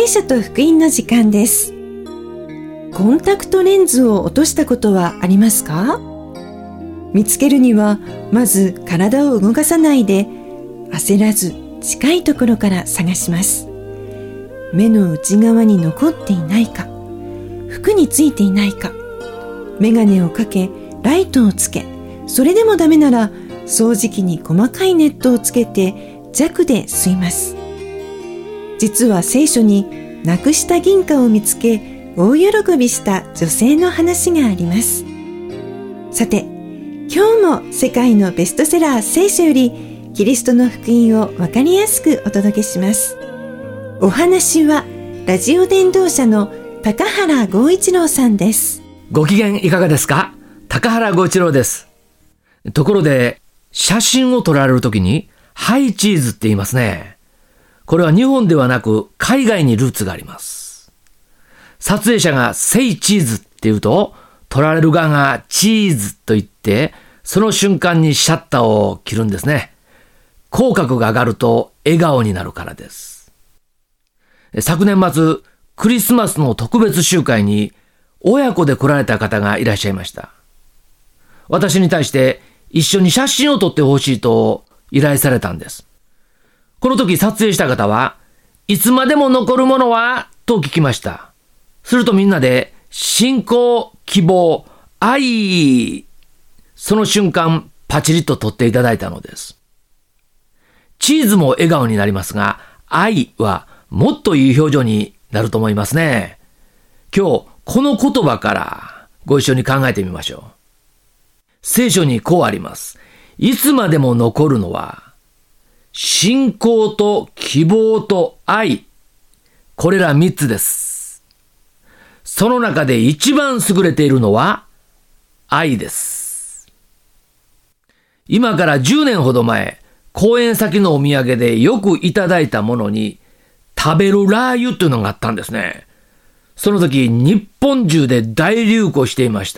書と福音の時間です。コンタクトレンズを落としたことはありますか？見つけるにはまず体を動かさないで焦らず近いところから探します。目の内側に残っていないか、服についていないか、メガネをかけライトをつけ、それでもダメなら掃除機に細かいネットをつけて弱で吸います。実は聖書になくした銀貨を見つけ大喜びした女性の話があります。さて、今日も世界のベストセラー聖書よりキリストの福音をわかりやすくお届けします。お話はラジオ伝道者の高原剛一郎さんです。 ご機嫌いかがですか？高原剛一郎です。ところで、写真を撮られるときにハイチーズって言いますね。これは日本ではなく海外にルーツがあります。撮影者がセイチーズって言うと、撮られる側がチーズと言って、その瞬間にシャッターを切るんですね。口角が上がると笑顔になるからです。昨年末、クリスマスの特別集会に親子で来られた方がいらっしゃいました。私に対して一緒に写真を撮ってほしいと依頼されたんです。この時撮影した方は、いつまでも残るものはと聞きました。するとみんなで信仰、希望、愛、その瞬間パチリと撮っていただいたのです。チーズも笑顔になりますが、愛はもっといい表情になると思いますね。今日この言葉からご一緒に考えてみましょう。聖書にこうあります。いつまでも残るのは信仰と希望と愛、これら3つです。その中で一番優れているのは愛です。今から10年ほど前、公演先のお土産でよくいただいたものに食べるラー油というのがあったんですね。その時日本中で大流行していました。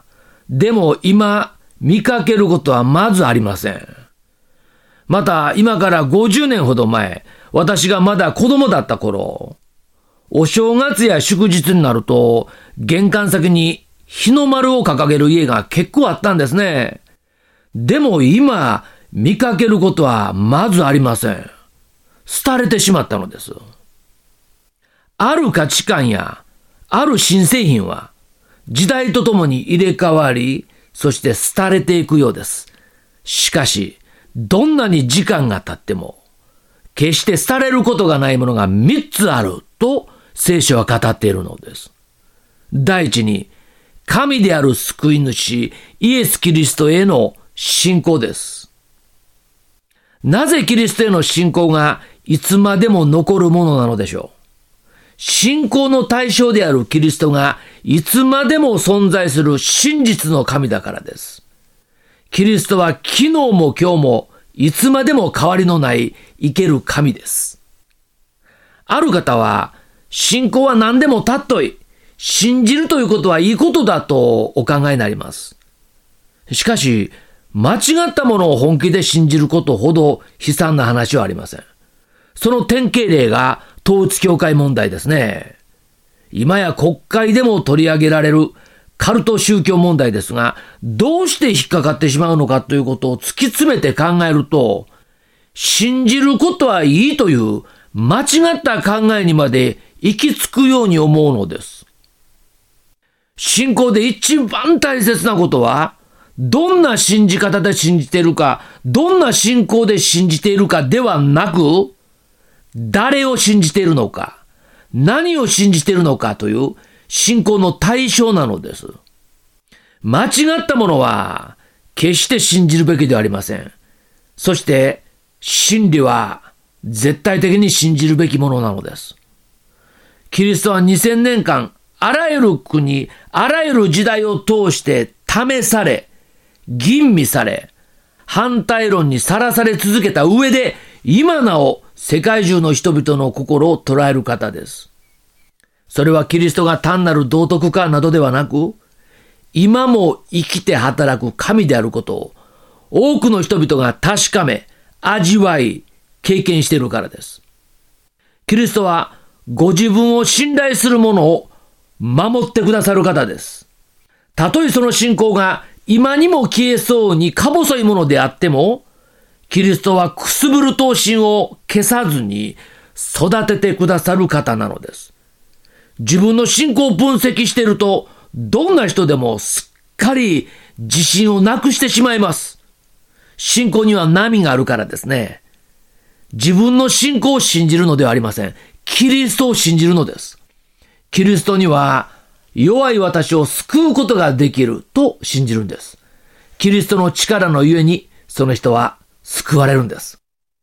でも今見かけることはまずありません。また今から50年ほど前、私がまだ子供だった頃、お正月や祝日になると玄関先に日の丸を掲げる家が結構あったんですね。でも今見かけることはまずありません。廃れてしまったのです。ある価値観やある新製品は時代とともに入れ替わり、そして廃れていくようです。しかし、どんなに時間が経っても、決して廃れることがないものが3つあると聖書は語っているのです。第一に、神である救い主、イエス・キリストへの信仰です。なぜキリストへの信仰がいつまでも残るものなのでしょう。信仰の対象であるキリストがいつまでも存在する真実の神だからです。キリストは昨日も今日もいつまでも変わりのない生ける神です。ある方は信仰は何でも尊い、信じるということはいいことだとお考えになります。しかし間違ったものを本気で信じることほど悲惨な話はありません。その典型例が統一教会問題ですね。今や国会でも取り上げられるカルト宗教問題ですが、どうして引っかかってしまうのかということを突き詰めて考えると、信じることはいいという間違った考えにまで行き着くように思うのです。信仰で一番大切なことは、どんな信じ方で信じているか、どんな信仰で信じているかではなく、誰を信じているのか、何を信じているのかという信仰の対象なのです。間違ったものは決して信じるべきではありません。そして真理は絶対的に信じるべきものなのです。キリストは2000年間あらゆる国、あらゆる時代を通して試され、吟味され、反対論にさらされ続けた上で、今なお世界中の人々の心を捉える方です。それはキリストが単なる道徳家などではなく、今も生きて働く神であることを多くの人々が確かめ、味わい、経験しているからです。キリストはご自分を信頼する者を守ってくださる方です。たとえその信仰が今にも消えそうにか細いものであっても、キリストはくすぶる闘心を消さずに育ててくださる方なのです。自分の信仰を分析していると、どんな人でもすっかり自信をなくしてしまいます。信仰には波があるからですね。自分の信仰を信じるのではありません。キリストを信じるのです。キリストには弱い私を救うことができると信じるんです。キリストの力のゆえにその人は救われるんです。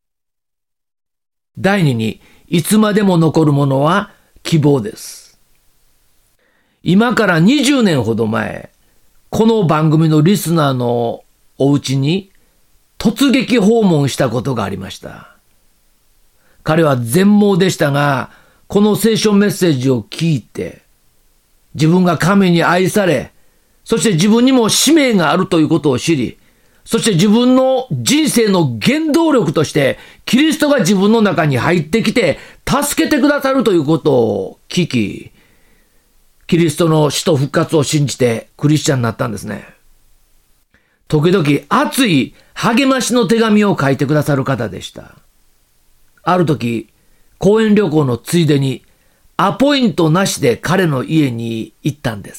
第二に、いつまでも残るものは希望です。今から20年ほど前、この番組のリスナーのお家に突撃訪問したことがありました。彼は全盲でしたが、この聖書メッセージを聞いて、自分が神に愛され、そして自分にも使命があるということを知り、そして自分の人生の原動力として、キリストが自分の中に入ってきて、助けてくださるということを聞き、キリストの死と復活を信じてクリスチャンになったんですね。時々熱い励ましの手紙を書いてくださる方でした。ある時、講演旅行のついでに、アポイントなしで彼の家に行ったんです。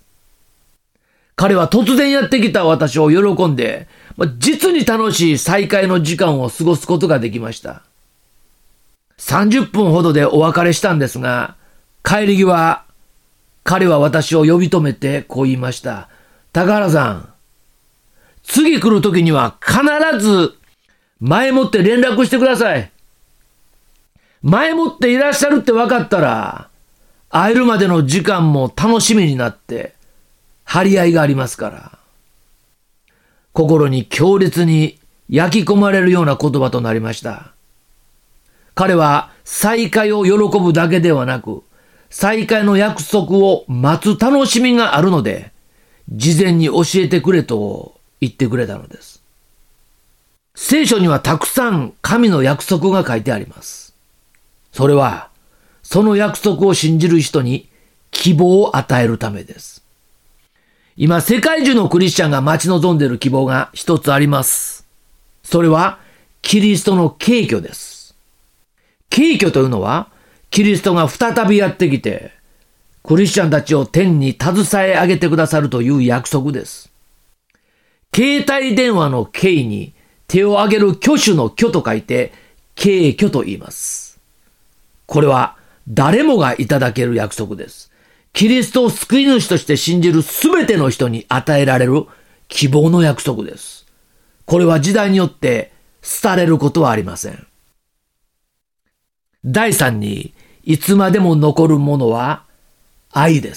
彼は突然やってきた私を喜んで、実に楽しい再会の時間を過ごすことができました。30分ほどでお別れしたんですが、帰り際、彼は私を呼び止めてこう言いました。高原さん、次来る時には必ず前もって連絡してください。前もっていらっしゃるって分かったら、会えるまでの時間も楽しみになって、張り合いがありますから。心に強烈に焼き込まれるような言葉となりました。彼は再会を喜ぶだけではなく、再会の約束を待つ楽しみがあるので、事前に教えてくれと言ってくれたのです。聖書にはたくさん神の約束が書いてあります。それは、その約束を信じる人に希望を与えるためです。今、世界中のクリスチャンが待ち望んでいる希望が一つあります。それは、キリストの景挙です。景挙というのは、キリストが再びやってきて、クリスチャンたちを天に携え上げてくださるという約束です。携帯電話の携に手を挙げる挙手の挙と書いて、景挙と言います。これは誰もがいただける約束です。キリストを救い主として信じるすべての人に与えられる希望の約束です。これは時代によって廃れることはありません。第三に、いつまでも残るものは愛です。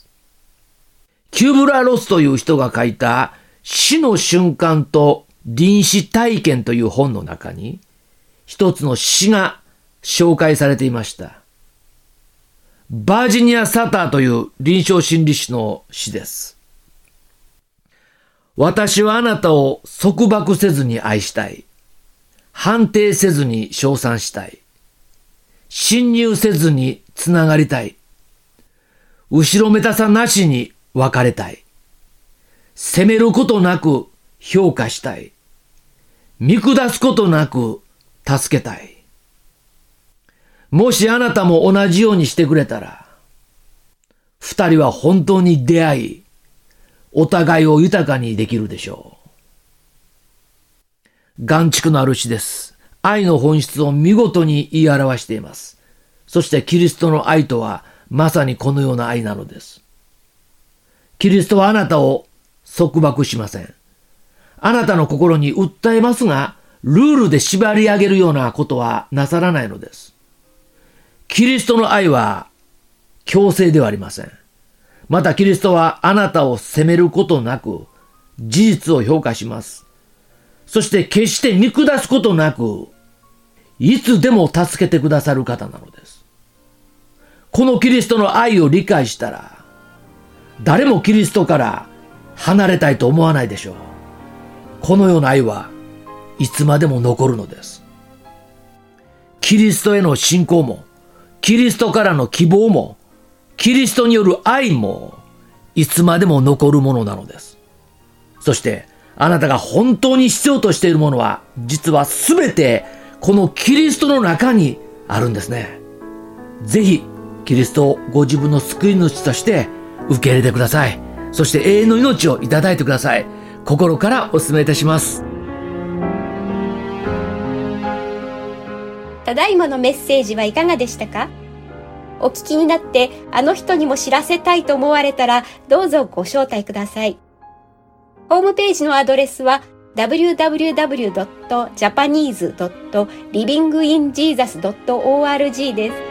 キューブラ・ロスという人が書いた死の瞬間と臨死体験という本の中に一つの詩が紹介されていました。バージニア・サターという臨床心理士の詩です。私はあなたを束縛せずに愛したい。判定せずに称賛したい。侵入せずにつながりたい。後ろめたさなしに別れたい。責めることなく評価したい。見下すことなく助けたい。もしあなたも同じようにしてくれたら、二人は本当に出会い、お互いを豊かにできるでしょう。眼蓄のある詩です。愛の本質を見事に言い表しています。そしてキリストの愛とはまさにこのような愛なのです。キリストはあなたを束縛しません。あなたの心に訴えますが、ルールで縛り上げるようなことはなさらないのです。キリストの愛は強制ではありません。またキリストはあなたを責めることなく事実を評価します。そして決して見下すことなくいつでも助けてくださる方なのです。このキリストの愛を理解したら誰もキリストから離れたいと思わないでしょう。このような愛はいつまでも残るのです。キリストへの信仰もキリストからの希望も、キリストによる愛も、いつまでも残るものなのです。そして、あなたが本当に必要としているものは、実はすべて、このキリストの中にあるんですね。ぜひ、キリストをご自分の救い主として受け入れてください。そして永遠の命をいただいてください。心からお勧めいたします。 ただいまのメッセージはいかがでしたか？お聞きになってあの人にも知らせたいと思われたらどうぞご招待ください。ホームページのアドレスは www.japanese.livinginjesus.org です。